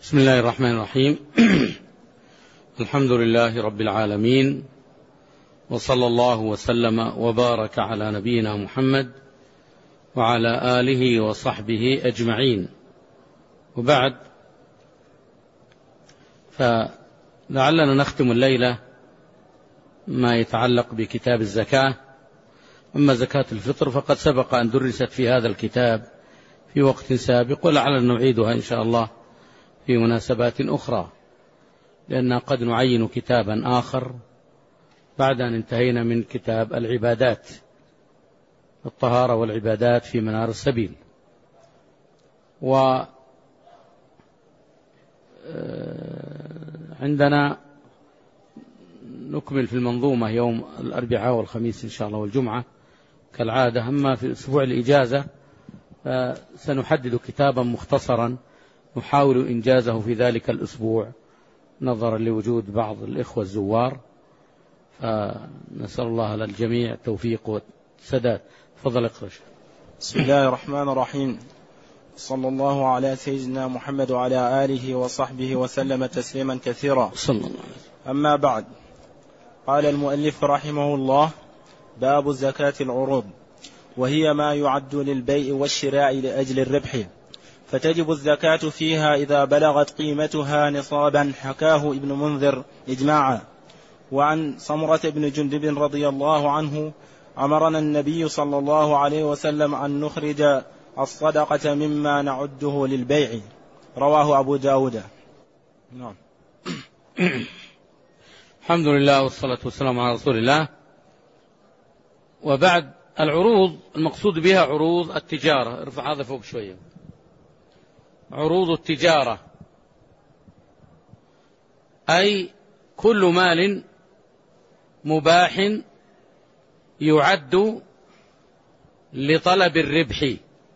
بسم الله الرحمن الرحيم. الحمد لله رب العالمين، وصلى الله وسلم وبارك على نبينا محمد وعلى آله وصحبه أجمعين، وبعد، فلعلنا نختم الليلة ما يتعلق بكتاب الزكاة. أما زكاة الفطر فقد سبق أن درست في هذا الكتاب في وقت سابق، ولعلنا نعيدها إن شاء الله في مناسبات أخرى، لأننا قد نعين كتابا آخر بعد أن انتهينا من كتاب العبادات، الطهارة والعبادات في منار السبيل. وعندنا نكمل في المنظومة يوم الأربعاء والخميس إن شاء الله والجمعة كالعادة. أما في أسبوع الإجازة سنحدد كتابا مختصرا نحاول إنجازه في ذلك الأسبوع نظرا لوجود بعض الإخوة الزوار، فنسأل الله للجميع التوفيق والسداد. تفضل اقرأ. بسم الله الرحمن الرحيم، صلى الله على سيدنا محمد وعلى آله وصحبه وسلم تسليما كثيرا. صلى الله عليه وسلم. أما بعد، قال المؤلف رحمه الله: باب زكاة العروض، وهي ما يعد للبيع والشراء لأجل الربح، فتجب الزكاة فيها إذا بلغت قيمتها نصابا، حكاه ابن منذر إجماعا. وعن سمرة بن جندب رضي الله عنه: أمرنا النبي صلى الله عليه وسلم أن نخرج الصدقة مما نعده للبيع. رواه أبو داود. نعم. الحمد لله والصلاة والسلام على رسول الله. وبعد، العروض المقصود بها عروض التجارة. ارفع هذا فوق شوية. عروض التجارة أي كل مال مباح يعد لطلب الربح،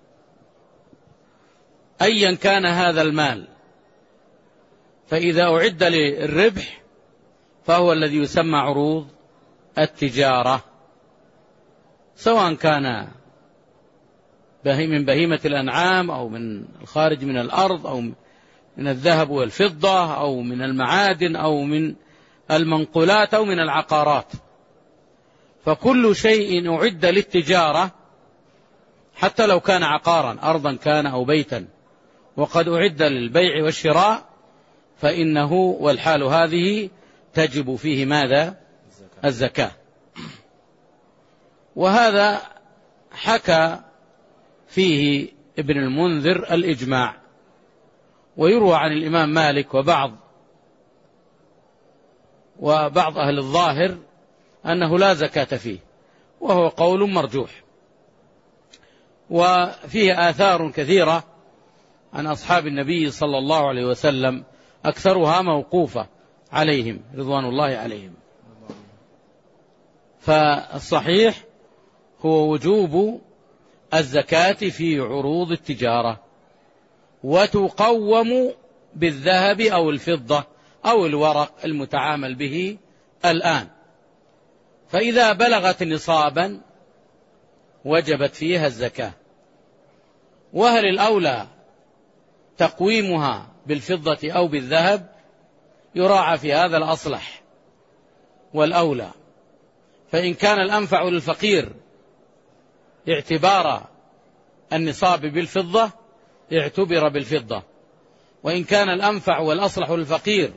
أيا كان هذا المال، فإذا أعد للربح فهو الذي يسمى عروض التجارة، سواء كان من بهيمة الأنعام أو من الخارج من الأرض أو من الذهب والفضة أو من المعادن أو من المنقولات أو من العقارات. فكل شيء أعد للتجارة، حتى لو كان عقارا، أرضا كان أو بيتا، وقد أعد للبيع والشراء، فإنه والحال هذه تجب فيه ماذا؟ الزكاة. وهذا حكى فيه ابن المنذر الإجماع، ويروى عن الإمام مالك وبعض أهل الظاهر أنه لا زكاة فيه، وهو قول مرجوح. وفيه آثار كثيرة عن أصحاب النبي صلى الله عليه وسلم، أكثرها موقوفة عليهم رضوان الله عليهم. فالصحيح هو وجوب الزكاة في عروض التجارة، وتقوم بالذهب أو الفضة أو الورق المتعامل به الآن. فإذا بلغت نصابا وجبت فيها الزكاة. وهل الأولى تقويمها بالفضة أو بالذهب؟ يراعى في هذا الأصلح والأولى. فإن كان الأنفع للفقير اعتبار النصاب بالفضة اعتبر بالفضة، وإن كان الأنفع والأصلح للفقير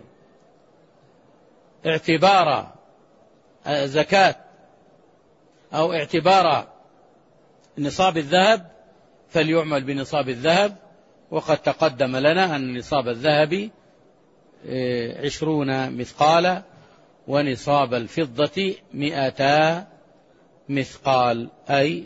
اعتبار زكاة أو اعتبار نصاب الذهب فليعمل بنصاب الذهب. وقد تقدم لنا أن نصاب الذهب 20 مثقالا، ونصاب الفضة 200 مثقال، أي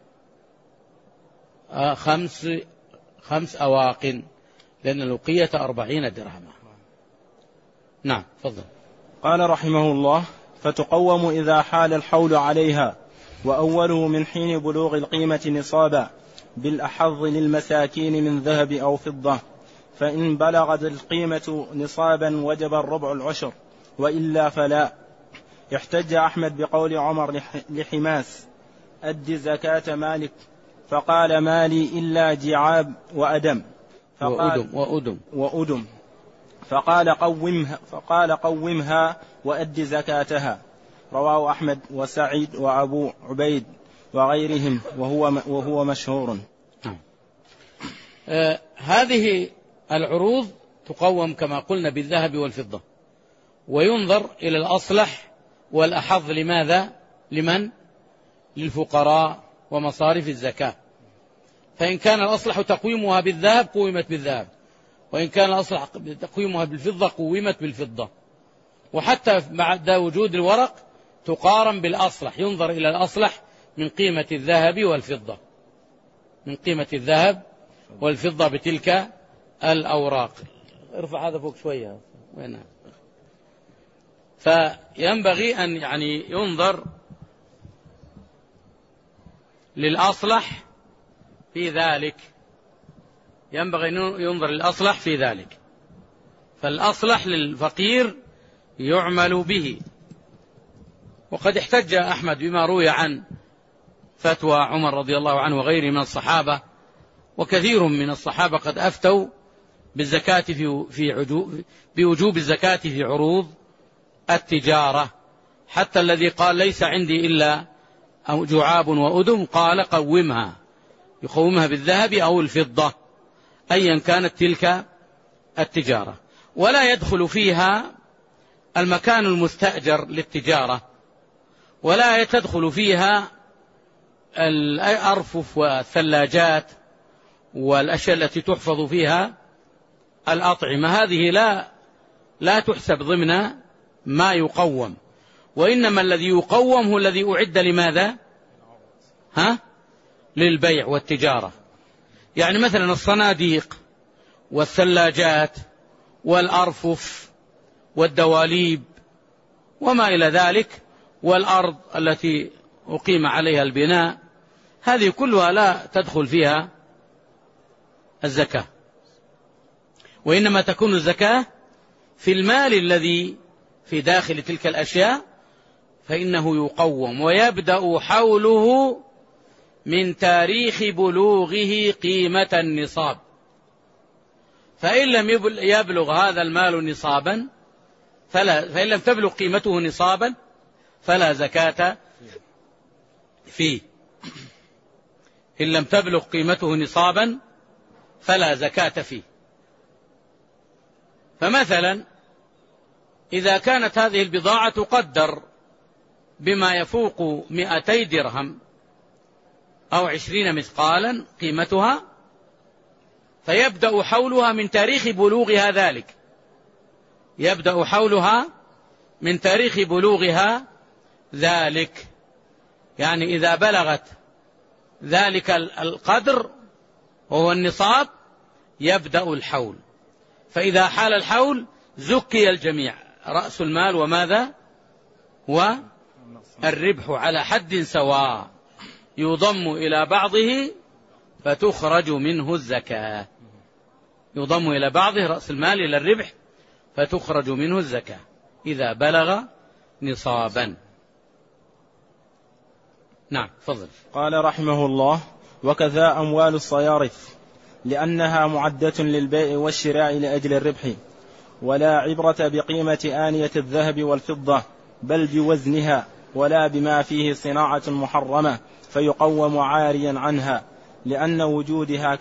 5 أواق، لأن الوقية 40 درهما. نعم، تفضل. قال رحمه الله: فتقوم إذا حال الحول عليها، وأوله من حين بلوغ القيمة نصابا، بالأحظ للمساكين من ذهب أو فضة. فإن بلغت القيمة نصابا وجب الربع العشر، وإلا فلا. احتج أحمد بقول عمر لحماس: أد زكاة مالك، فقال: مالي إلا جعاب وأدم. فقال: وأدم. فقال قومها وأد زكاتها. رواه أحمد وسعيد وأبو عبيد وغيرهم وهو مشهور. هذه العروض تقوم كما قلنا بالذهب والفضة، وينظر إلى الأصلح والأحظ. لماذا؟ لمن؟ للفقراء ومصارف الزكاة. فإن كان الأصلح تقويمها بالذهب قومت بالذهب، وإن كان الأصلح تقويمها بالفضة قومت بالفضة. وحتى بعد وجود الورق تقارن بالأصلح، ينظر إلى الأصلح من قيمة الذهب والفضة، من قيمة الذهب والفضة بتلك الأوراق. ارفع هذا فوق شوية. وين؟ فينبغي أن ينظر للأصلح في ذلك، ينبغي أن ينظر للأصلح في ذلك. فالأصلح للفقير يعمل به. وقد احتج أحمد بما روي عن فتوى عمر رضي الله عنه وغيره من الصحابة، وكثير من الصحابة قد أفتوا بالزكاة بوجوب الزكاة في عروض التجارة. حتى الذي قال ليس عندي إلا جعاب وأدم قال قومها، يقومها بالذهب أو الفضة أيا كانت تلك التجارة. ولا يدخل فيها المكان المستأجر للتجارة، ولا تدخل فيها الأرفف والثلاجات والأشياء التي تحفظ فيها الأطعمة. هذه لا تحسب ضمن ما يقوم، وإنما الذي يقوم هو الذي أعد لماذا؟ للبيع والتجارة. يعني مثلا الصناديق والثلاجات والأرفف والدواليب وما إلى ذلك، والأرض التي أقيم عليها البناء، هذه كلها لا تدخل فيها الزكاة، وإنما تكون الزكاة في المال الذي في داخل تلك الأشياء، فإنه يقوم ويبدأ حوله من تاريخ بلوغه قيمة النصاب. فإن لم يبلغ هذا المال نصابا فإن لم تبلغ قيمته نصابا فلا زكاة فيه. إن لم تبلغ قيمته نصابا فلا زكاة فيه. فمثلا إذا كانت هذه البضاعة تقدر بما يفوق 200 درهم أو 20 مثقالا قيمتها، فيبدأ حولها من تاريخ بلوغها ذلك، يبدأ حولها من تاريخ بلوغها ذلك. يعني إذا بلغت ذلك القدر وهو النصاب يبدأ الحول، فإذا حال الحول زكي الجميع، رأس المال وماذا؟ والربح على حد سواء، يضم إلى بعضه فتخرج منه الزكاة. يضم إلى بعضه رأس المال إلى الربح فتخرج منه الزكاة إذا بلغ نصابا. نعم فضل. قال رحمه الله: وكذا أموال الصيارف، لأنها معدة للبيع والشراء لأجل الربح، ولا عبرة بقيمة آنية الذهب والفضة بل بوزنها، ولا بما فيه صناعة محرمة فيقوم عاريا عنها، لأن وجودها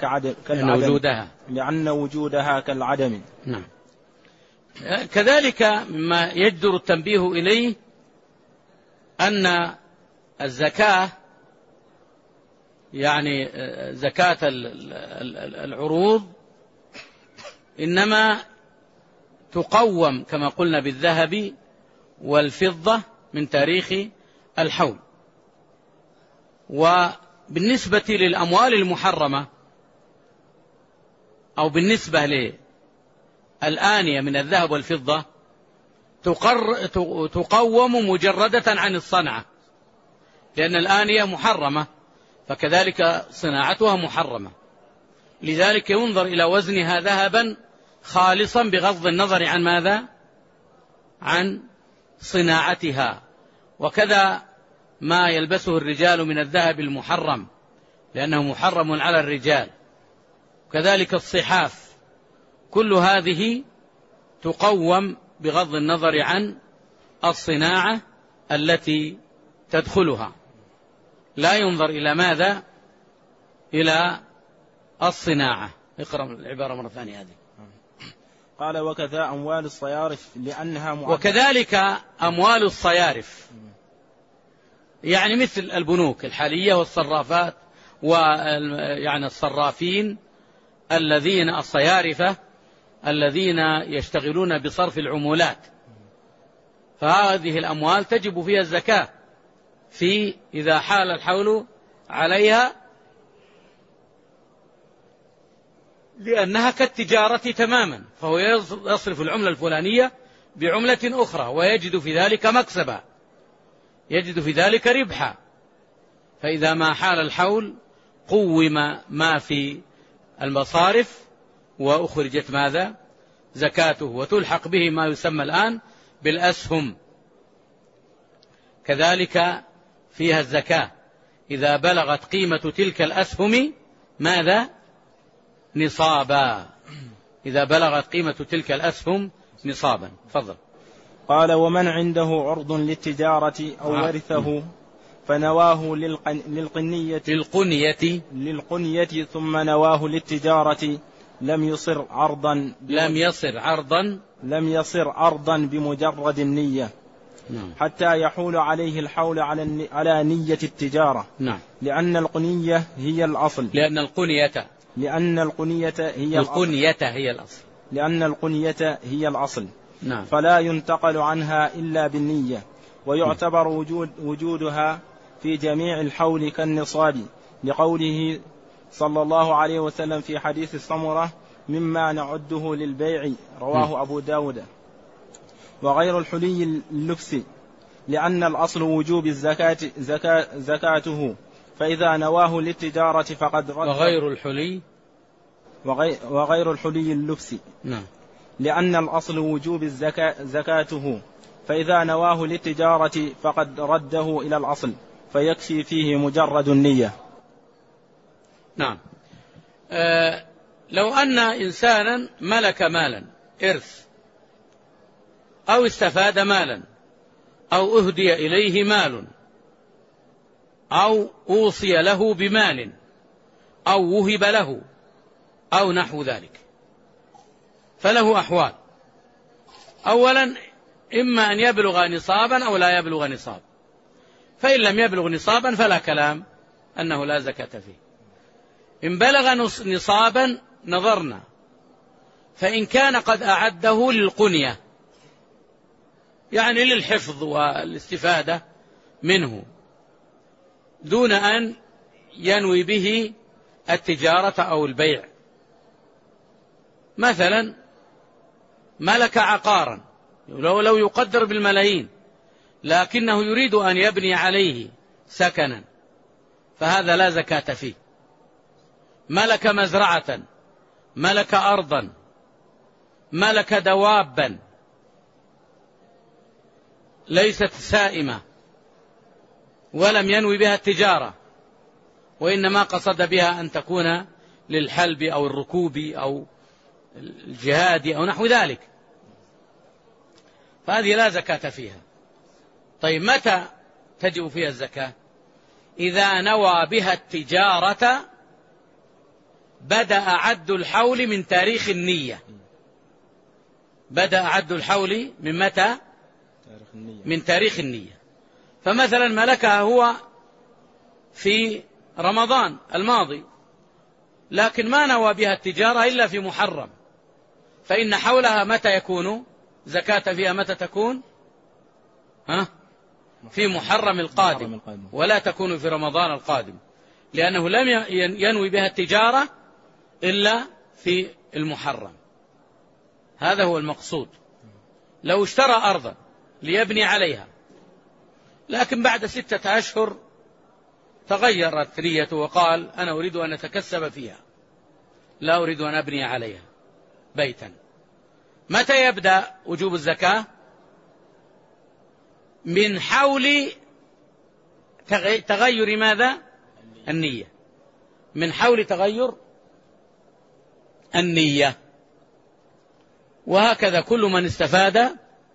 كالعدم. نعم. كذلك مما يجدر التنبيه إليه أن الزكاة، يعني زكاة العروض، إنما تقوم كما قلنا بالذهب والفضة من تاريخ الحول. وبالنسبة للأموال المحرمة أو بالنسبة للآنية من الذهب والفضة تقوم مجردة عن الصنعة، لأن الآنية محرمة، فكذلك صناعتها محرمة. لذلك ينظر إلى وزنها ذهبا خالصا بغض النظر عن ماذا؟ عن صناعتها. وكذا ما يلبسه الرجال من الذهب المحرم، لأنه محرم على الرجال. كذلك الصحاف، كل هذه تقوم بغض النظر عن الصناعة التي تدخلها، لا ينظر إلى ماذا؟ إلى الصناعة. اقرأ العبارة مرة ثانية هذه. قال وكذا أموال الصيارف لأنها وكذلك أموال الصيارف، يعني مثل البنوك الحالية والصرافات، ويعني الصرافين الذين الصيارفة الذين يشتغلون بصرف العمولات، فهذه الأموال تجب فيها الزكاة إذا حال الحول عليها، لأنها كالتجارة تماما، فهو يصرف العملة الفلانية بعملة أخرى ويجد في ذلك مكسبا، يجد في ذلك ربحا. فإذا ما حال الحول قوم ما في المصارف وأخرجت ماذا؟ زكاته، وتلحق به ما يسمى الآن بالأسهم. كذلك فيها الزكاة إذا بلغت قيمة تلك الأسهم ماذا؟ نصابا، إذا بلغت قيمة تلك الأسهم نصابا. فضل. قال ومن عنده عرض للتجارة أو ورثه فنواه للقنية ثم نواه للتجارة لم يصر عرضا بمجرد النية، حتى يحول عليه الحول على نية التجارة. لأن القنية هي الأصل. فلا ينتقل عنها إلا بالنية، ويعتبر وجودها في جميع الحول كالنصاب، لقوله صلى الله عليه وسلم في حديث السمرة مما نعده للبيع، رواه أبو داود. وغير الحلي اللبس، لأن الأصل وجوب الزكاة زكاته، فإذا نواه للتجارة فقد رد. وغير الحلي اللبس، لأن الأصل وجوب زكاته، فإذا نواه للتجارة فقد رده إلى الأصل، فيكفي فيه مجرد النية. نعم. لو أن إنسانا ملك مالا إرث، أو استفاد مالا، أو أهدي إليه مال، أو أوصي له بمال، أو وهب له، أو نحو ذلك، فله أحوال. أولا إما أن يبلغ نصابا أو لا يبلغ نصاب، فإن لم يبلغ نصابا فلا كلام أنه لا زكاة فيه. إن بلغ نصابا نظرنا، فإن كان قد أعده للقنية، يعني للحفظ والاستفادة منه، دون أن ينوي به التجارة أو البيع. مثلا ملك عقارا لو يقدر بالملايين، لكنه يريد أن يبني عليه سكنا، فهذا لا زكاة فيه. ملك مزرعة، ملك أرضا، ملك دوابا ليست سائمة ولم ينوي بها التجارة، وإنما قصد بها أن تكون للحلب أو الركوب أو الجهاد أو نحو ذلك، فهذه لا زكاة فيها. طيب متى تجب فيها الزكاة؟ إذا نوى بها التجارة بدأ عد الحول من تاريخ النية. بدأ عد الحول من متى؟ من تاريخ النية. فمثلا ملكها هو في رمضان الماضي، لكن ما نوى بها التجارة إلا في محرم، فإن حولها متى يكون زكاة فيها؟ متى تكون؟ في محرم القادم، ولا تكون في رمضان القادم، لأنه لم ينوي بها التجارة إلا في المحرم. هذا هو المقصود. لو اشترى أرضا ليبني عليها، لكن بعد 6 أشهر تغيرت نيته وقال أنا أريد أن أتكسب فيها، لا أريد أن أبني عليها بيتا، متى يبدأ وجوب الزكاة؟ من حول تغير ماذا؟ النية. من حول تغير النية. وهكذا كل من استفاد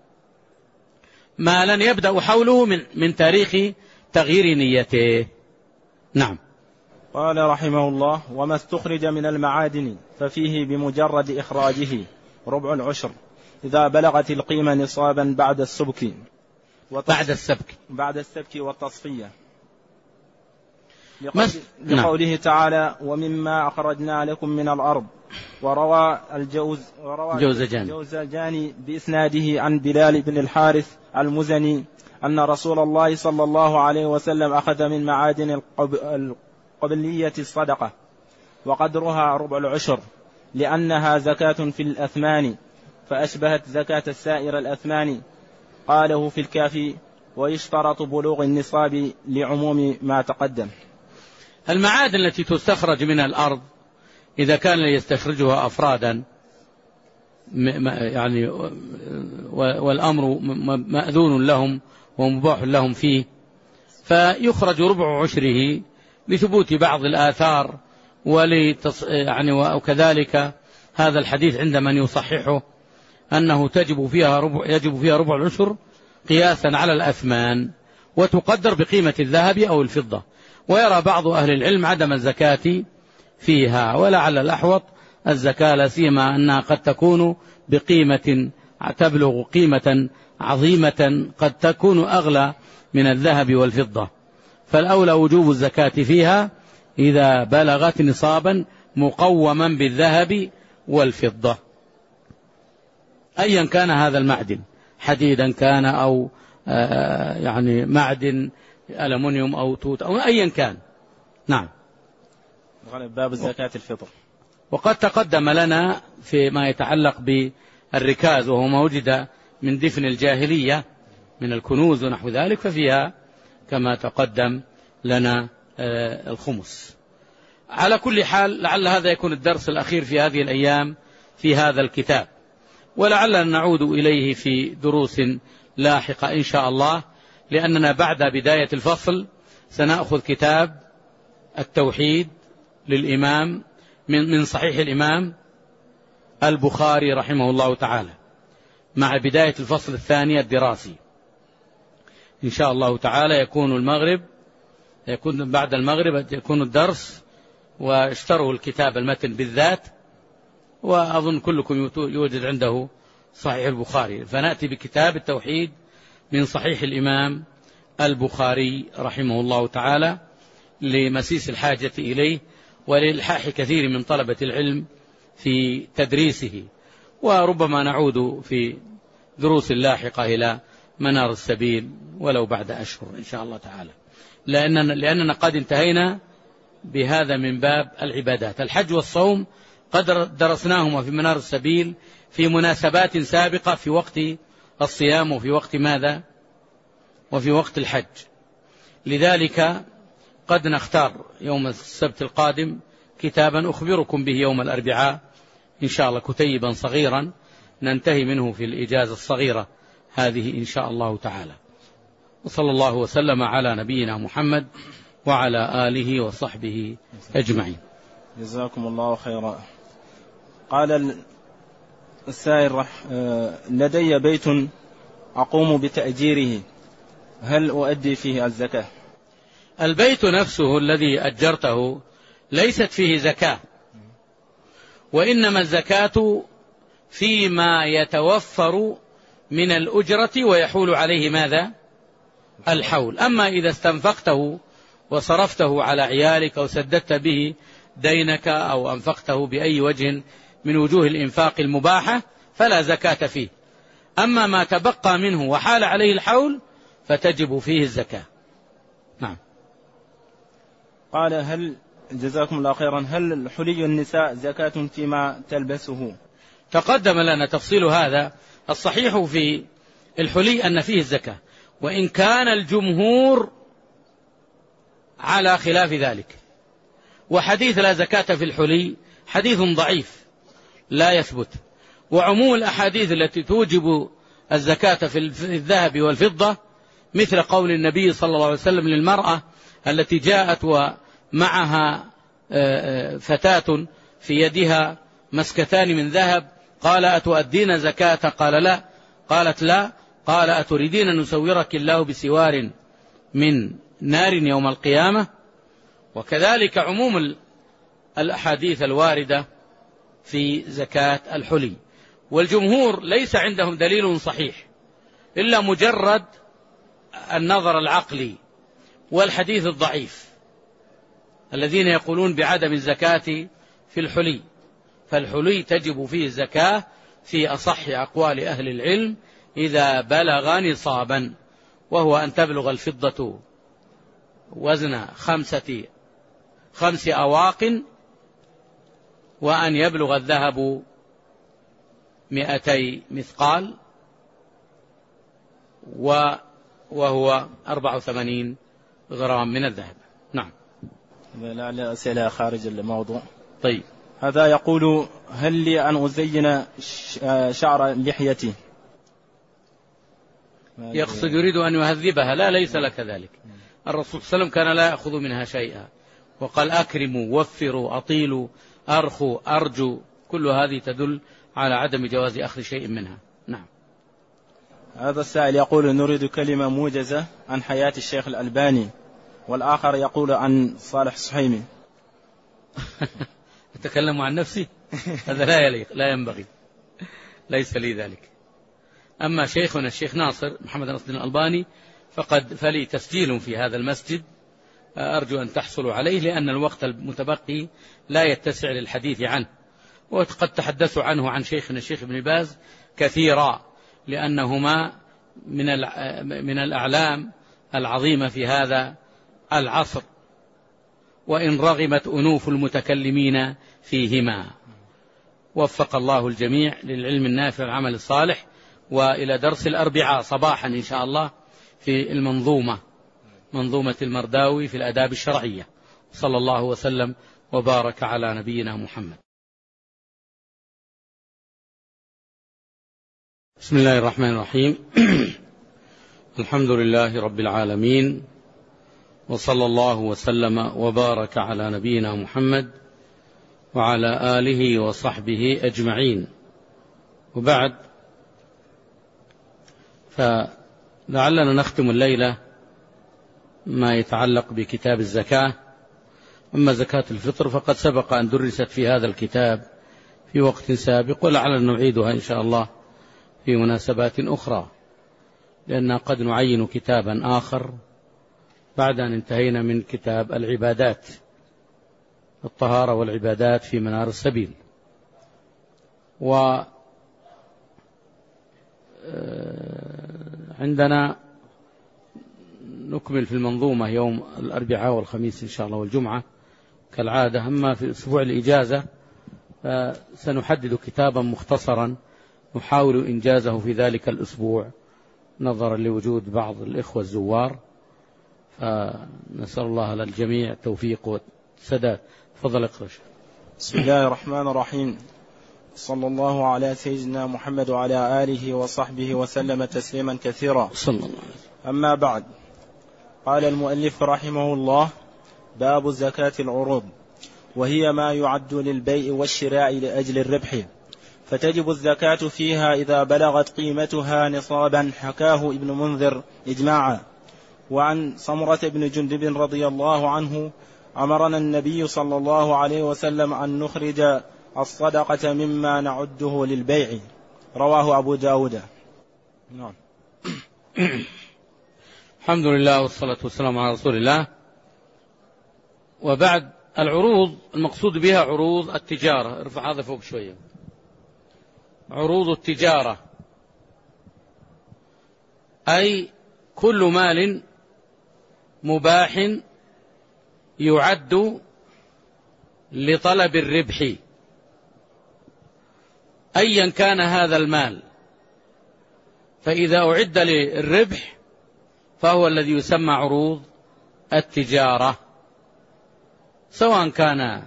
ما لن يبدأ حوله من تاريخ تغيير نيته. نعم. قال رحمه الله: وما استخرج من المعادن ففيه بمجرد إخراجه ربع العشر إذا بلغت القيمة نصابا بعد السبك والتصفية، لقوله تعالى: ومما أخرجنا لكم من الأرض. وروى الجوزجاني بإسناده عن بلال بن الحارث المزني أن رسول الله صلى الله عليه وسلم أخذ من معادن القبلية الصدقة وقدرها ربع العشر، لأنها زكاة في الأثمان فأشبهت زكاة السائر الأثمان. قاله في الكافي: ويشترط بلوغ النصاب لعموم ما تقدم. المعادن التي تستخرج من الأرض إذا كان يستخرجها أفرادا يعني والأمر مأذون لهم ومباح لهم فيه، فيخرج ربع عشره لثبوت بعض الآثار وكذلك هذا الحديث عند من يصححه أنه يجب فيها ربع العشر قياسا على الأثمان، وتقدر بقيمة الذهب أو الفضة. ويرى بعض أهل العلم عدم الزكاة فيها، ولعل الأحوط الزكاة، لا سيما أنها قد تكون بقيمة تبلغ قيمة عظيمة قد تكون أغلى من الذهب والفضة، فالأولى وجوب الزكاة فيها إذا بلغت نصابا مقوما بالذهب والفضة، أيا كان هذا المعدن، حديدا كان أو يعني معدن ألمنيوم أو توت أو أيا كان. نعم. باب الزكاة الفطر. وقد تقدم لنا فيما يتعلق بالركاز، وهو ما وجد من دفن الجاهلية من الكنوز ونحو ذلك، ففيها كما تقدم لنا الخمس. على كل حال لعل هذا يكون الدرس الأخير في هذه الأيام في هذا الكتاب، ولعلنا نعود إليه في دروس لاحقة إن شاء الله، لأننا بعد بداية الفصل سنأخذ كتاب التوحيد للإمام من صحيح الإمام البخاري رحمه الله تعالى، مع بداية الفصل الثاني الدراسي إن شاء الله تعالى. يكون بعد المغرب يكون الدرس، واشتروا الكتاب المتن بالذات، وأظن كلكم يوجد عنده صحيح البخاري، فنأتي بكتاب التوحيد من صحيح الإمام البخاري رحمه الله تعالى لمسيس الحاجة إليه ولإلحاح كثير من طلبة العلم في تدريسه. وربما نعود في دروس لاحقة إلى منار السبيل ولو بعد أشهر إن شاء الله تعالى، لأننا قد انتهينا بهذا من باب العبادات. الحج والصوم قد درسناهما في منار السبيل في مناسبات سابقة، في وقت الصيام وفي وقت ماذا؟ وفي وقت الحج. لذلك قد نختار يوم السبت القادم كتابا أخبركم به يوم الأربعاء إن شاء الله، كتيبا صغيرا ننتهي منه في الإجازة الصغيرة هذه إن شاء الله تعالى. وصلى الله وسلم على نبينا محمد وعلى آله وصحبه أجمعين. جزاكم الله خيرا. قال السائل: لدي بيت أقوم بتأجيره، هل أؤدي فيه الزكاة؟ البيت نفسه الذي أجرته ليست فيه زكاة، وإنما الزكاة فيما يتوفر من الأجرة ويحول عليه ماذا؟ الحول. أما إذا استنفقته وصرفته على عيالك أو سددت به دينك أو أنفقته بأي وجه من وجوه الإنفاق المباحة فلا زكاة فيه. أما ما تبقى منه وحال عليه الحول فتجب فيه الزكاة. نعم. قال: هل جزاكم الله خيرا، هل حلي النساء زكاة فيما تلبسه؟ تقدم لنا تفصيل هذا. الصحيح في الحلي أن فيه الزكاة، وإن كان الجمهور على خلاف ذلك. وحديث لا زكاة في الحلي حديث ضعيف لا يثبت، وعموم الأحاديث التي توجب الزكاة في الذهب والفضة مثل قول النبي صلى الله عليه وسلم للمرأة التي جاءت ومعها فتاة في يدها مسكتان من ذهب قال أتؤدين زكاة؟ قال لا. قالت لا. قال أتريدين أن يسورك الله بسوار من نار يوم القيامة؟ وكذلك عموم الأحاديث الواردة في زكاة الحلي. والجمهور ليس عندهم دليل صحيح إلا مجرد النظر العقلي والحديث الضعيف، الذين يقولون بعدم الزكاة في الحلي. فالحلي تجب فيه الزكاة في أصح أقوال أهل العلم إذا بلغ نصابا، وهو أن تبلغ الفضة وزن 5 أواق، وأن يبلغ الذهب 200 مثقال، وهو 84 غرام من الذهب. نعم. لعل أسئلة خارج الموضوع. طيب. هذا يقول: هل لي أن أزين شعر لحيتي؟ يقصد يريد أن يهذبها. لا، ليس لك ذلك. الرسول صلى الله عليه وسلم كان لا يأخذ منها شيئا، وقال: أكرموا، وفروا، أطيلوا، أرخوا، أرجوا. كل هذه تدل على عدم جواز أخذ شيء منها. نعم. هذا السائل يقول: نريد كلمة موجزة عن حياة الشيخ الألباني. والآخر يقول عن صالح السحيمي. أتكلم عن نفسي؟ هذا لا يليق، لا ينبغي، ليس لي ذلك. أما شيخنا الشيخ ناصر محمد ناصر الألباني فلي تسجيل في هذا المسجد، أرجو أن تحصلوا عليه، لأن الوقت المتبقي لا يتسع للحديث عنه. وقد تحدثوا عنه عن شيخنا الشيخ ابن باز كثيرا، لأنهما من الأعلام العظيمة في هذا العصر، وإن رغمت أنوف المتكلمين فيهما. وفق الله الجميع للعلم النافع والعمل الصالح. وإلى درس الأربعاء صباحا إن شاء الله في منظومة المرداوي في الآداب الشرعية. صلى الله وسلم وبارك على نبينا محمد. بسم الله الرحمن الرحيم. الحمد لله رب العالمين، وصلى الله وسلم وبارك على نبينا محمد وعلى آله وصحبه أجمعين. وبعد، فلعلنا نختم الليلة ما يتعلق بكتاب الزكاة. أما زكاة الفطر فقد سبق أن درست في هذا الكتاب في وقت سابق، ولعلنا نعيدها إن شاء الله في مناسبات أخرى، لأننا قد نعين كتابا آخر بعد أن انتهينا من كتاب العبادات، الطهارة والعبادات في منار السبيل. وعندنا نكمل في المنظومة يوم الأربعاء والخميس إن شاء الله والجمعة كالعادة. أما في أسبوع الإجازة سنحدد كتابا مختصرا نحاول إنجازه في ذلك الأسبوع، نظرا لوجود بعض الإخوة الزوار، فنسأل الله للجميع التوفيق والسداد. تفضل اقرأ. بسم الله الرحمن الرحيم. صلى الله على سيدنا محمد وعلى آله وصحبه وسلم تسليما كثيرا. صلى الله عليه وسلم. أما بعد، قال المؤلف رحمه الله: باب زكاة العروض، وهي ما يعد للبيع والشراء لأجل الربح، فتجب الزكاة فيها إذا بلغت قيمتها نصابا، حكاه ابن منذر إجماعا. وعن سمرة بن جندب رضي الله عنه: أمرنا النبي صلى الله عليه وسلم أن نخرج الصدقة مما نعده للبيع. رواه أبو داود. نعم. الحمد لله والصلاة والسلام على رسول الله. وبعد، العروض المقصود بها عروض التجارة. ارفع هذا فوق شوية. عروض التجارة أي كل مال مباح يعد لطلب الربح، أيا كان هذا المال، فإذا أعد للربح فهو الذي يسمى عروض التجارة، سواء كان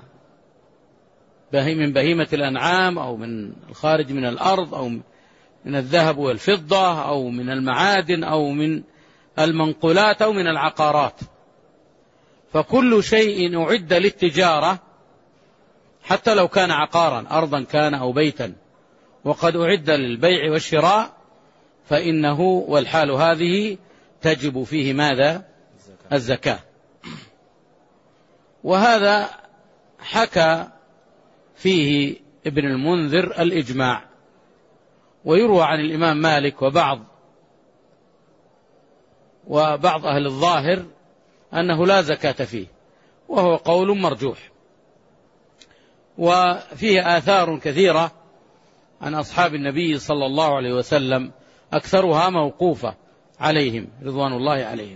من بهيمة الأنعام أو من الخارج من الأرض أو من الذهب والفضة أو من المعادن أو من المنقولات أو من العقارات. فكل شيء أعد للتجارة، حتى لو كان عقارا، أرضا كان أو بيتا، وقد أعد للبيع والشراء فإنه والحال هذه تجب فيه ماذا؟ الزكاة. وهذا حكى فيه ابن المنذر الإجماع، ويروى عن الإمام مالك وبعض أهل الظاهر أنه لا زكاة فيه، وهو قول مرجوح. وفيه آثار كثيرة عن أصحاب النبي صلى الله عليه وسلم أكثرها موقوفة عليهم رضوان الله عليهم.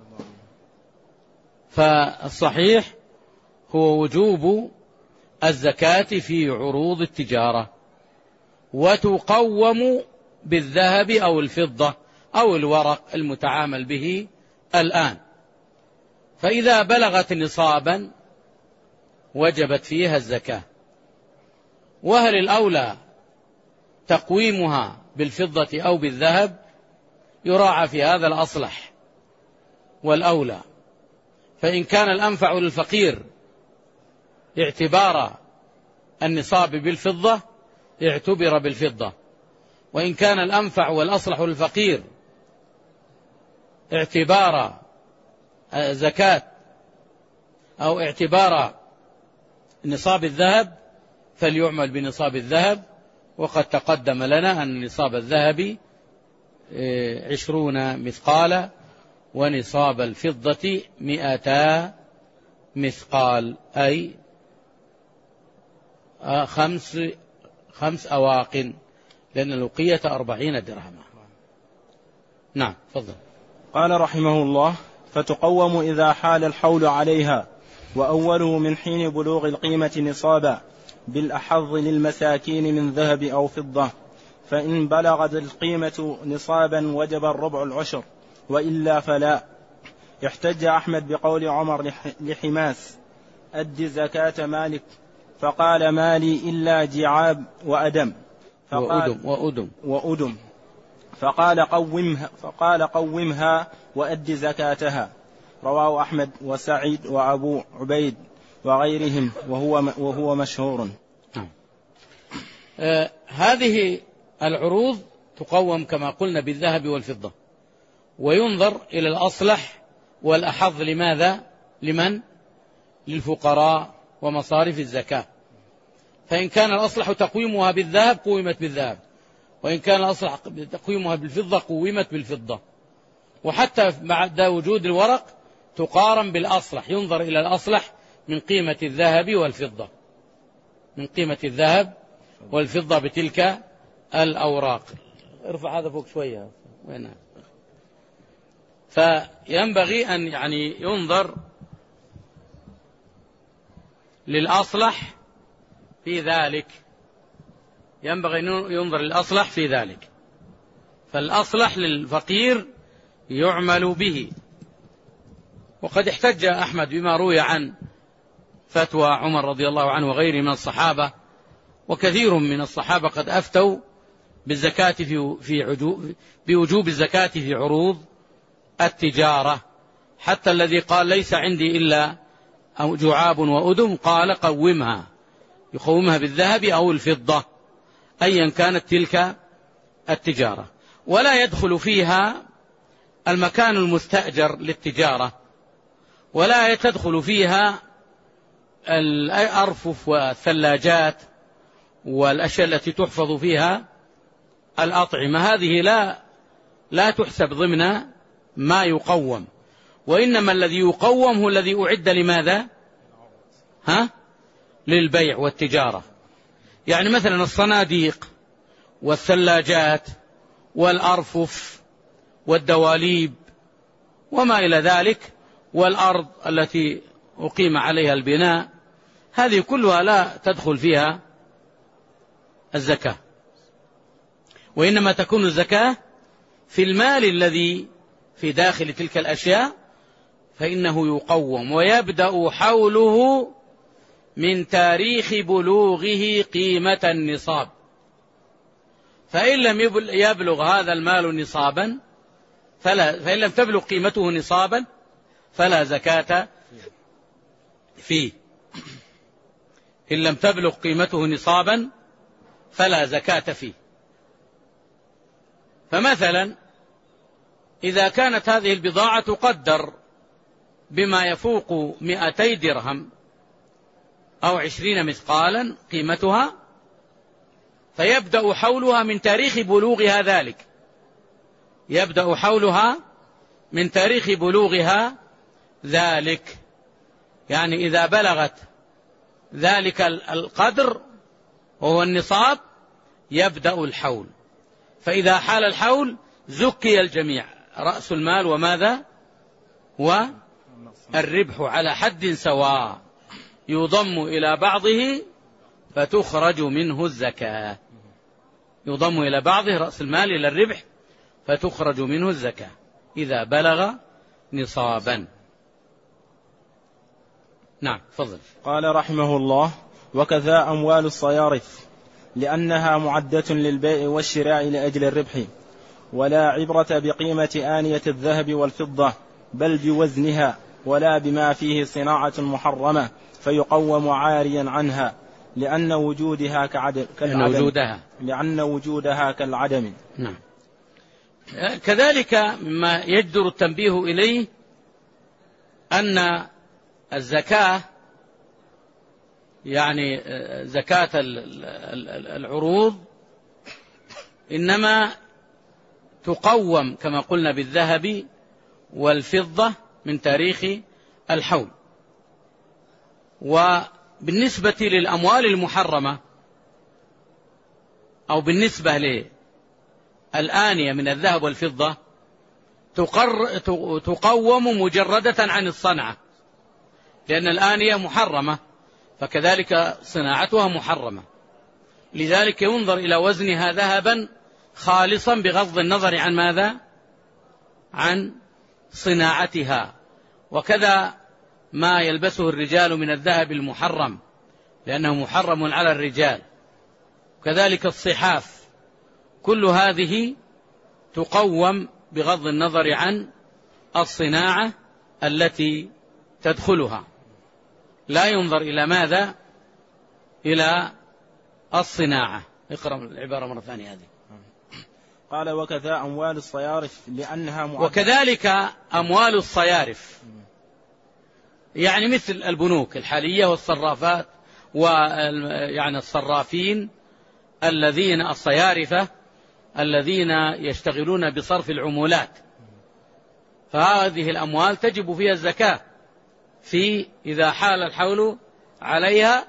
فالصحيح هو وجوب الزكاة في عروض التجارة، وتقوم بالذهب أو الفضة أو الورق المتعامل به الآن. فإذا بلغت نصابا وجبت فيها الزكاة. وهل الأولى تقويمها بالفضة أو بالذهب؟ يراعى في هذا الأصلح والأولى. فإن كان الأنفع للفقير اعتبار النصاب بالفضة اعتبر بالفضة، وإن كان الأنفع والأصلح للفقير اعتبار زكاة أو اعتبار نصاب الذهب فليعمل بنصاب الذهب. وقد تقدم لنا أن نصاب الذهب 20 مثقالا، ونصاب الفضة 200 مثقال، أي 5 أواق، لأن الوقية 40 درهما. نعم، تفضل. قال رحمه الله: فتقوم إذا حال الحول عليها، وأوله من حين بلوغ القيمة نصابا، بالأحظ للمساكين من ذهب أو فضة. فإن بلغت القيمة نصابا وجب الربع العشر، وإلا فلا. احتج أحمد بقول عمر لحماس: أد زكاة مالك، فقال: مالي إلا جعاب وأدم. وأدم. فقال قومها وأد زكاتها. رواه أحمد وسعيد وأبو عبيد وغيرهم، وهو مشهور. هذه العروض تقوم كما قلنا بالذهب والفضة، وينظر إلى الأصلح والأحظ. لماذا؟ لمن؟ للفقراء ومصارف الزكاة. فإن كان الأصلح تقويمها بالذهب قومت بالذهب، وإن كان الأصلح تقويمها بالفضة قومت بالفضة. وحتى بعد وجود الورق تقارن بالأصلح، ينظر إلى الأصلح من قيمة الذهب والفضة، من قيمة الذهب والفضة بتلك الأوراق. ارفع هذا فوق شوية. وين؟ فينبغي أن ينظر للأصلح في ذلك، ينبغي أن ينظر للأصلح في ذلك. فالأصلح للفقير يعمل به. وقد احتج أحمد بما روي عن فتوى عمر رضي الله عنه وغيره من الصحابة، وكثير من الصحابة قد أفتوا بالزكاة بوجوب الزكاة في عروض التجارة. حتى الذي قال ليس عندي إلا جعاب وأدم قال قومها، يقومها بالذهب أو الفضة أيا كانت تلك التجارة. ولا يدخل فيها المكان المستأجر للتجارة، ولا تدخل فيها الأرفف والثلاجات والأشياء التي تحفظ فيها الأطعمة. هذه لا تحسب ضمن ما يقوم، وإنما الذي يقوم هو الذي أعد لماذا؟ للبيع والتجارة. يعني مثلا الصناديق والثلاجات والأرفف والدواليب وما إلى ذلك، والأرض التي أقيم عليها البناء، هذه كلها لا تدخل فيها الزكاة، وإنما تكون الزكاة في المال الذي في داخل تلك الأشياء، فإنه يقوم ويبدأ حوله من تاريخ بلوغه قيمة النصاب. فإن لم يبلغ هذا المال نصابا فإن لم تبلغ قيمته نصابا فلا زكاة فيه. إن لم تبلغ قيمته نصابا فلا زكاة فيه. فمثلا إذا كانت هذه البضاعة تقدر بما يفوق 200 درهم أو 20 مثقالا قيمتها، فيبدأ حولها من تاريخ بلوغها ذلك، يبدأ حولها من تاريخ بلوغها ذلك، يعني إذا بلغت ذلك القدر وهو النصاب يبدأ الحول. فإذا حال الحول زكي الجميع، رأس المال وماذا والربح على حد سواء، يضم إلى بعضه فتخرج منه الزكاة، يضم إلى بعضه رأس المال إلى الربح فتخرج منه الزكاة إذا بلغ نصابا. نعم فضل. قال رحمه الله: وكذا أموال الصيارف، لأنها معدة للبيع والشراء لأجل الربح، ولا عبرة بقيمة آنية الذهب والفضة بل بوزنها، ولا بما فيه صناعة محرمة فيقوم عاريا عنها، لأن وجودها كالعدم. نعم. كذلك ما يجدر التنبيه إليه أن الزكاة، يعني زكاة العروض، إنما تقوم كما قلنا بالذهب والفضة من تاريخ الحول. وبالنسبة للأموال المحرمة أو بالنسبة للآنية من الذهب والفضة تقوم مجردة عن الصنعة، لأن الآنية محرمة فكذلك صناعتها محرمة، لذلك ينظر إلى وزنها ذهبا خالصا بغض النظر عن ماذا؟ عن صناعتها. وكذا ما يلبسه الرجال من الذهب المحرم لأنه محرم على الرجال، كذلك الصحاف، كل هذه تقوم بغض النظر عن الصناعة التي تدخلها، لا ينظر إلى ماذا؟ إلى الصناعة. اقرأ العبارة مرة ثانية هذه. قال: وكذا أموال الصيارف، لأنها وكذلك أموال الصيارف، يعني مثل البنوك الحالية والصرافات، ويعني الصرافين الذين الصيارفة الذين يشتغلون بصرف العمولات، فهذه الأموال تجب فيها الزكاة إذا حال الحول عليها،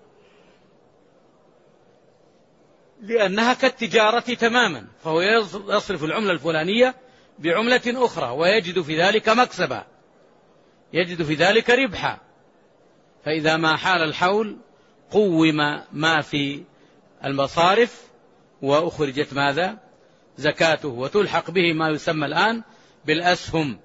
لأنها كالتجارة تماما، فهو يصرف العملة الفلانية بعملة أخرى ويجد في ذلك مكسبا، يجد في ذلك ربحا. فإذا ما حال الحول قوم ما في المصارف وأخرجت ماذا؟ زكاته، وتلحق به ما يسمى الآن بالأسهم،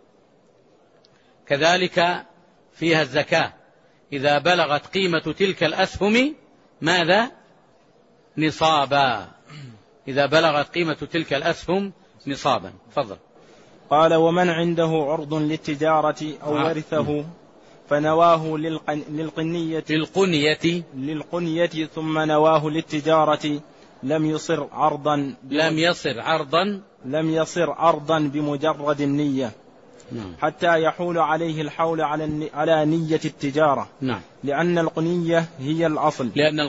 كذلك فيها الزكاة إذا بلغت قيمة تلك الأسهم ماذا؟ نصابا، إذا بلغت قيمة تلك الأسهم نصابا. فضل. قال: ومن عنده عرض للتجارة أو ورثه فنواه للقنية ثم نواه للتجارة لم يصر عرضا بمجرد النية، حتى يحول عليه الحول على نية التجارة. لأن القنية هي الأصل،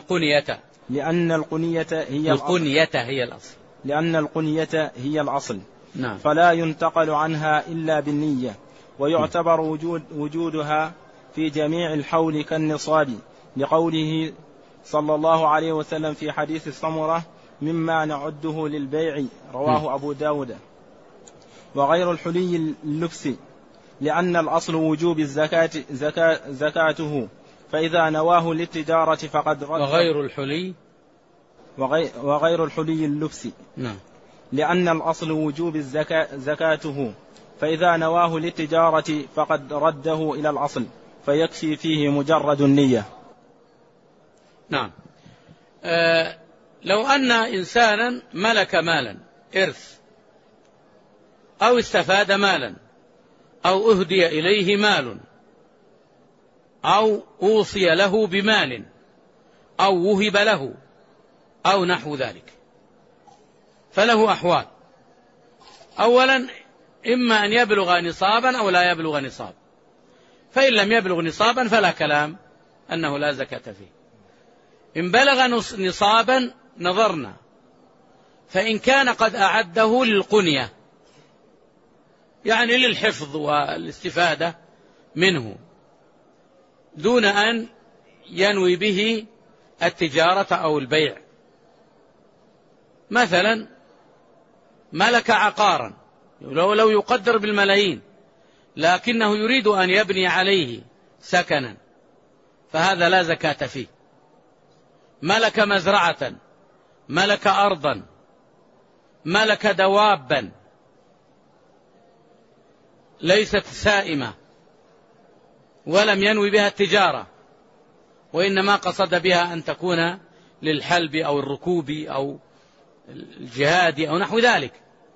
هي الأصل. فلا ينتقل عنها إلا بالنية، ويعتبر وجودها في جميع الحول كالنصاب، لقوله صلى الله عليه وسلم في حديث السمرة: مما نعده للبيع، رواه أبو داود. وغير الحلي اللبس، لأن الأصل وجوب الزكاة زكاته، فإذا نواه للتجارة فقد رد. وغير الحلي اللبس، لأن الأصل وجوب زكاته، فإذا نواه للتجارة فقد رده إلى الأصل، فيكفي فيه مجرد النية. نعم. لو أن إنسانا ملك مالا إرث، أو استفاد مالا، أو أهدي إليه مال، أو أوصي له بمال، أو وهب له، أو نحو ذلك. فله أحوال: أولا إما أن يبلغ نصابا أو لا يبلغ نصاب، فإن لم يبلغ نصابا فلا كلام أنه لا زكاة فيه. إن بلغ نصابا نظرنا، فإن كان قد أعده للقنية، يعني للحفظ والاستفادة منه، دون أن ينوي به التجارة أو البيع. مثلا ملك عقارا لو يقدر بالملايين، لكنه يريد أن يبني عليه سكنا، فهذا لا زكاة فيه. ملك مزرعة، ملك أرضا، ملك دوابا ليست سائمة ولم ينوي بها التجارة، وإنما قصد بها أن تكون للحلب أو الركوب أو الجهاد أو نحو ذلك،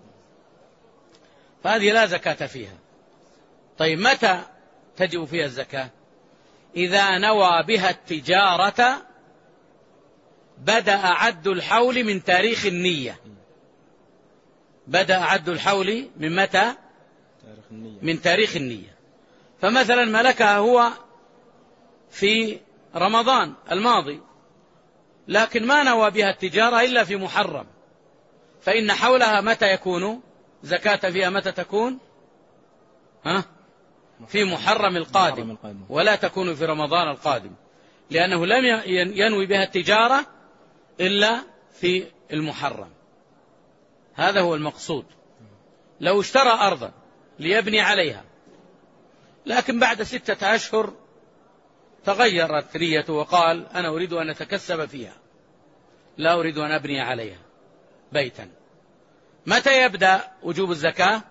فهذه لا زكاة فيها. طيب متى تجب فيها الزكاة؟ إذا نوى بها التجارة بدأ عد الحول من تاريخ النية. بدأ عد الحول من متى؟ من تاريخ النية. فمثلا ملكها هو في رمضان الماضي، لكن ما نوى بها التجارة إلا في محرم، فإن حولها متى يكون زكاة فيها؟ متى تكون؟ في محرم القادم، ولا تكون في رمضان القادم، لأنه لم ينوي بها التجارة إلا في المحرم. هذا هو المقصود. لو اشترى أرضا ليبني عليها، لكن بعد 6 أشهر تغيرت نيته وقال أنا أريد أن أتكسب فيها، لا أريد أن أبني عليها بيتا، متى يبدأ وجوب الزكاة؟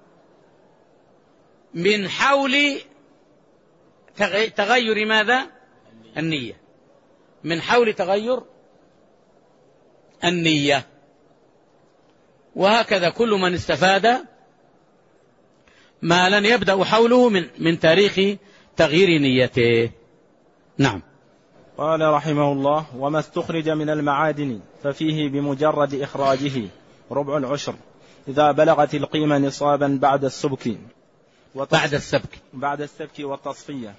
من حول تغير ماذا؟ النية. من حول تغير النية. وهكذا كل من استفاد مالا يبدأ حوله من تاريخ تغيير نيته. نعم. قال رحمه الله: وما استخرج من المعادن ففيه بمجرد إخراجه ربع العشر إذا بلغت القيمة نصابا بعد السبك والتصفية،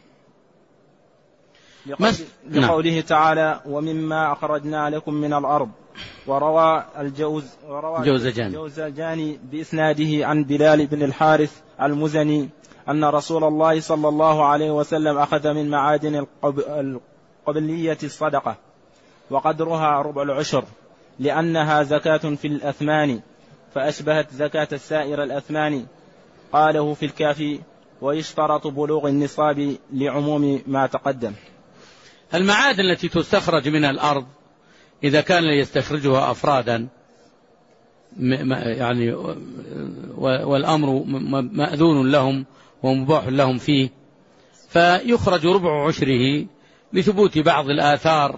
لقوله تعالى: ومما أخرجنا لكم من الأرض. وروى الجوزجاني بإسناده عن بلال بن الحارث المزني أن رسول الله صلى الله عليه وسلم أخذ من معادن القبلية الصدقة، وقدرها ربع العشر، لأنها زكاة في الأثمان، فأشبهت زكاة السائر الأثمان. قاله في الكافي: ويشترط بلوغ النصاب لعموم ما تقدم. المعادن التي تستخرج من الأرض إذا كان يستخرجها أفرادا يعني والأمر مأذون لهم ومباح لهم فيه، فيخرج ربع عشره لثبوت بعض الآثار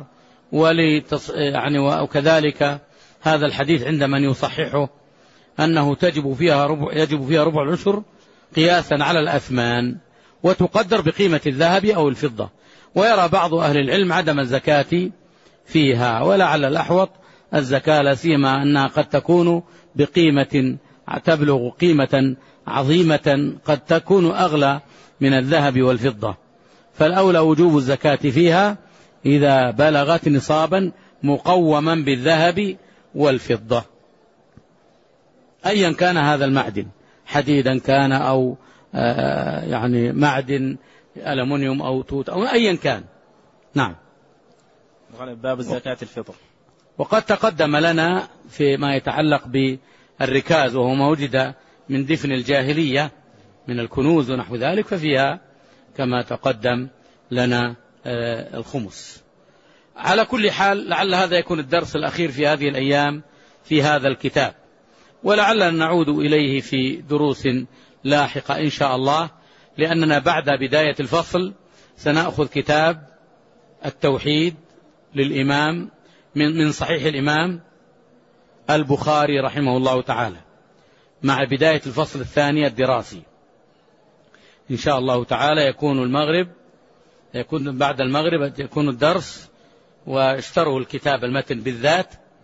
وكذلك هذا الحديث عند من يصححه أنه يجب فيها ربع العشر قياسا على الأثمان، وتقدر بقيمة الذهب أو الفضة. ويرى بعض أهل العلم عدم الزكاة فيها، ولعل الأحوط الزكاة، لا سيما أنها قد تكون بقيمة تبلغ قيمة عظيمة، قد تكون أغلى من الذهب والفضة، فالأولى وجوب الزكاة فيها إذا بلغت نصابا مقوما بالذهب والفضة، أيا كان هذا المعدن، حديدا كان أو يعني معدن ألمنيوم أو توت أو أيا كان. نعم. باب الزكاة الفطر. وقد تقدم لنا فيما يتعلق بالركاز، وهو ما وجد من دفن الجاهلية من الكنوز ونحو ذلك، ففيها كما تقدم لنا الخمس. على كل حال لعل هذا يكون الدرس الأخير في هذه الأيام في هذا الكتاب، ولعلنا نعود إليه في دروس لاحقة إن شاء الله، لأننا بعد بداية الفصل سنأخذ كتاب التوحيد للإمام من صحيح الإمام البخاري رحمه الله تعالى، مع بداية الفصل الثاني الدراسي إن شاء الله تعالى. يكون بعد المغرب يكون الدرس، واشتروا الكتاب المتن بالذات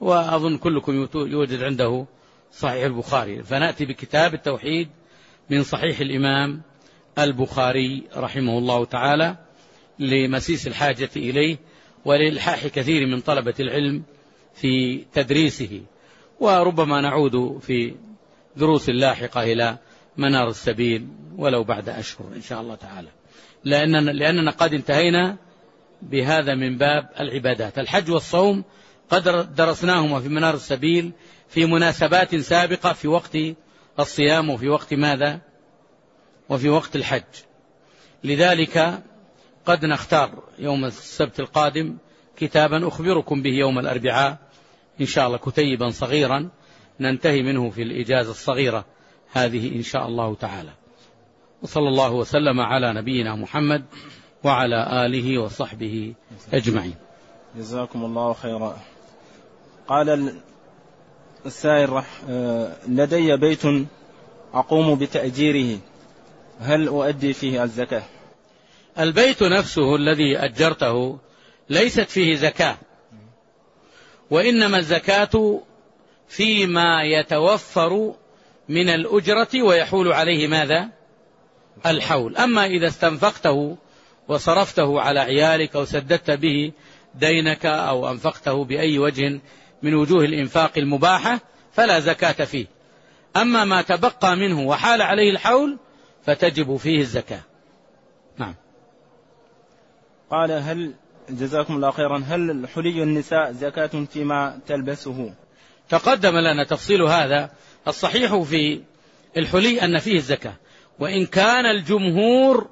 وأظن كلكم يوجد عنده صحيح البخاري، فنأتي بكتاب التوحيد من صحيح الإمام البخاري رحمه الله تعالى لمسيس الحاجة إليه ولإلحاح كثير من طلبة العلم في تدريسه، وربما نعود في دروس لاحقة إلى منار السبيل ولو بعد أشهر إن شاء الله تعالى، لأننا قد انتهينا بهذا من باب العبادات. الحج والصوم قد درسناهما في منار السبيل في مناسبات سابقة، في وقت الصيام وفي وقت ماذا؟ وفي وقت الحج. لذلك قد نختار يوم السبت القادم كتابا أخبركم به يوم الأربعاء إن شاء الله، كتيبا صغيرا ننتهي منه في الإجازة الصغيرة هذه إن شاء الله تعالى. وصلى الله وسلم على نبينا محمد وعلى آله وصحبه أجمعين. جزاكم الله خيرا. قال السائل لدي بيت أقوم بتأجيره، هل أؤدي فيه الزكاة؟ البيت نفسه الذي أجرته ليست فيه زكاة، وإنما الزكاة فيما يتوفر من الأجرة ويحول عليه ماذا؟ الحول. أما إذا استنفقته وصرفته على عيالك أو سددت به دينك أو أنفقته بأي وجه من وجوه الإنفاق المباحة فلا زكاة فيه. أما ما تبقى منه وحال عليه الحول فتجب فيه الزكاة. نعم. قال هل جزاكم الله خيرا، هل حلي النساء زكاة فيما تلبسه؟ تقدم لنا تفصيل هذا. الصحيح في الحلي أن فيه الزكاة، وإن كان الجمهور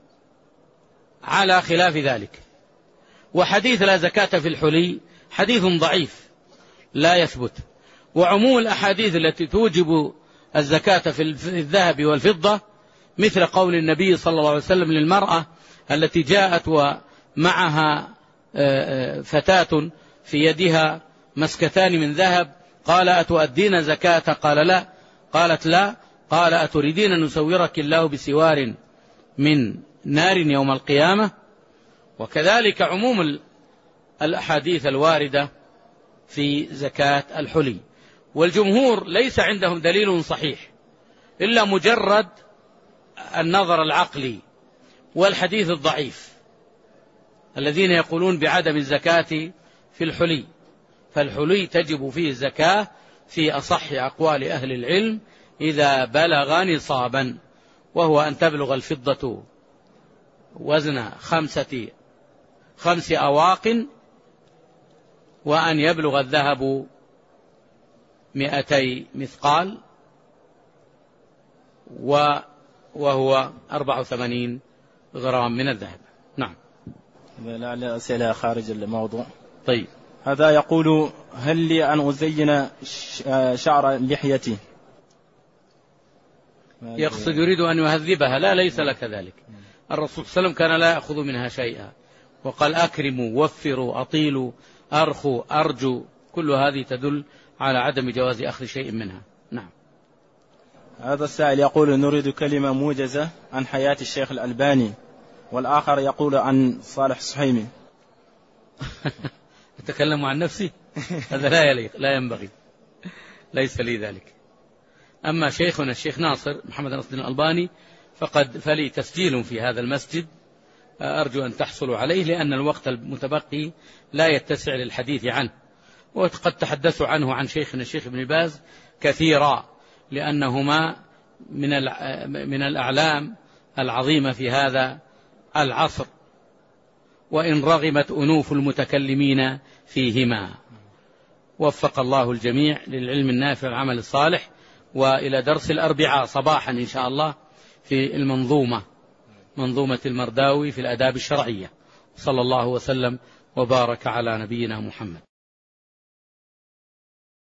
على خلاف ذلك. وحديث لا زكاة في الحلي حديث ضعيف لا يثبت، وعموم الأحاديث التي توجب الزكاة في الذهب والفضة مثل قول النبي صلى الله عليه وسلم للمرأة التي جاءت ومعها فتاة في يدها مسكتان من ذهب، قال أتؤدين زكاة؟ قال لا. قالت لا. قال أتريدين أن نسورك الله بسوار من نار يوم القيامة؟ وكذلك عموم الأحاديث الواردة في زكاة الحلي. والجمهور ليس عندهم دليل صحيح إلا مجرد النظر العقلي والحديث الضعيف الذين يقولون بعدم الزكاة في الحلي. فالحلي تجب فيه الزكاة في أصح أقوال أهل العلم إذا بلغ نصابا، وهو أن تبلغ الفضة وزن 5 أواق، وأن يبلغ الذهب 200 مثقال، وهو 84 غرام من الذهب. نعم. لعل أسئلة خارج الموضوع. طيب. هذا يقول هل لي أن أزين شعر لحيتي؟ يقصد يريد أن يهذبها. لا، ليس لك ذلك. الرسول صلى الله عليه وسلم كان لا يأخذ منها شيئا، وقال أكرموا وفروا أطيلوا أرخوا أرجوا، كل هذه تدل على عدم جواز أخذ شيء منها. نعم. هذا السائل يقول نريد كلمة موجزة عن حياة الشيخ الألباني، والآخر يقول عن صالح السحيمي. أتكلم عن نفسي؟ هذا لا يليق، لا ينبغي، ليس لي ذلك. أما شيخنا الشيخ ناصر محمد ناصر الألباني فلي تسجيل في هذا المسجد، أرجو أن تحصلوا عليه لأن الوقت المتبقي لا يتسع للحديث عنه، وقد تحدثوا عنه عن شيخنا الشيخ ابن باز كثيرا، لأنهما من الأعلام العظيمة في هذا العصر، وإن رغمت أنوف المتكلمين فيهما. وفق الله الجميع للعلم النافع والعمل الصالح. وإلى درس الأربعاء صباحا إن شاء الله في منظومة المرداوي في الآداب الشرعية. صلى الله وسلم وبارك على نبينا محمد.